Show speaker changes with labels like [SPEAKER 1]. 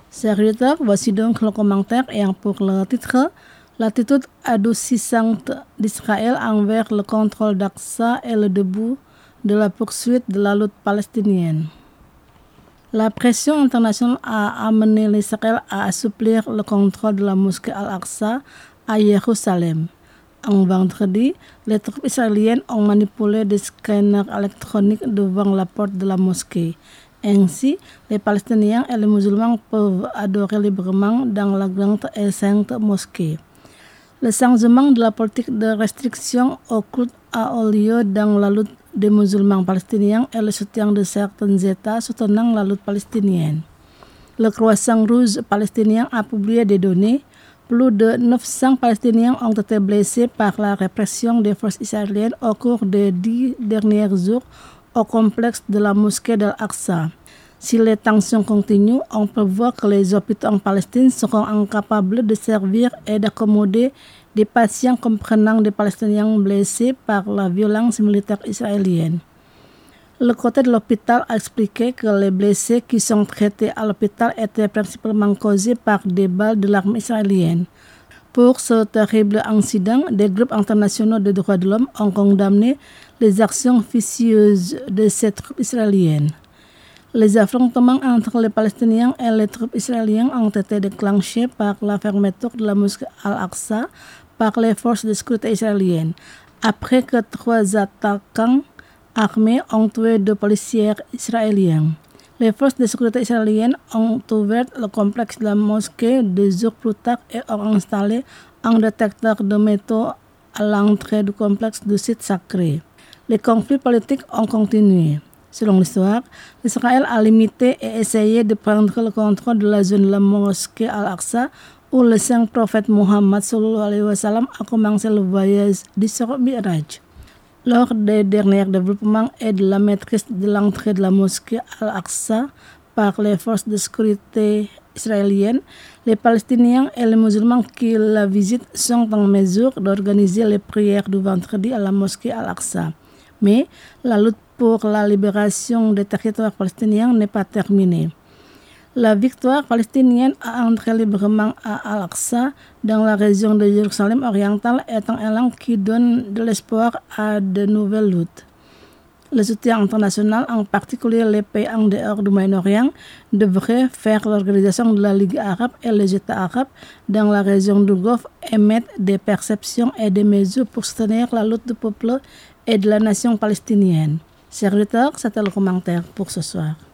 [SPEAKER 1] Serviteur, voici donc le commentaire ayant pour le titre l'attitude adoucissante d'Israël envers le contrôle d'Aqsa et le début de la poursuite de la lutte palestinienne. La pression internationale a amené l'Israël à assouplir le contrôle de la mosquée Al-Aqsa à Jérusalem. En vendredi, les troupes israéliennes ont manipulé des scanners électroniques devant la porte de la mosquée. Ainsi, les Palestiniens et les musulmans peuvent adorer librement dans la grande et sainte mosquée. Le changement de la politique de restriction au culte a eu lieu dans la lutte des musulmans palestiniens et le soutien de certains États soutenant la lutte palestinienne. Le Croissant Rouge palestinien a publié des données. Plus de 900 Palestiniens ont été blessés par la répression des forces israéliennes au cours des 10 derniers jours au complexe de la mosquée d'Al-Aqsa. Si les tensions continuent, on prévoit que les hôpitaux en Palestine seront incapables de servir et d'accommoder des patients comprenant des Palestiniens blessés par la violence militaire israélienne. Le côté de l'hôpital a expliqué que les blessés qui sont traités à l'hôpital étaient principalement causés par des balles de l'armée israélienne. Pour ce terrible incident, des groupes internationaux de droits de l'homme ont condamné les actions officieuses de ces troupes israéliennes. Les affrontements entre les Palestiniens et les troupes israéliennes ont été déclenchés par la fermeture de la mosquée Al-Aqsa par les forces de sécurité israéliennes, après que 3 attaquants armés ont tué 2 policiers israéliens. Les forces de sécurité israéliennes ont ouvert le complexe de la mosquée 2 jours plus tard et ont installé un détecteur de métaux à l'entrée du complexe du site sacré. Les conflits politiques ont continué. Selon l'histoire, Israël a limité et essayé de prendre le contrôle de la zone de la mosquée Al-Aqsa où le saint prophète Mohammed sallallahu alayhi wa sallam a commencé le voyage d'Isra Mi'raj. Lors des derniers développements et de la maîtrise de l'entrée de la mosquée Al-Aqsa par les forces de sécurité israéliennes, les Palestiniens et les musulmans qui la visitent sont en mesure d'organiser les prières du vendredi à la mosquée Al-Aqsa. Mais la lutte pour la libération des territoires palestiniens n'est pas terminée. La victoire palestinienne à entrer librement à Al-Aqsa dans la région de Jérusalem orientale est un élan qui donne de l'espoir à de nouvelles luttes. Le soutien international, en particulier les pays en dehors du Moyen-Orient, devrait faire l'organisation de la Ligue arabe et les États arabes dans la région du Golfe émettre des perceptions et des mesures pour soutenir la lutte du peuple et de la nation palestinienne. Chers auditeurs, c'était le commentaire pour ce soir.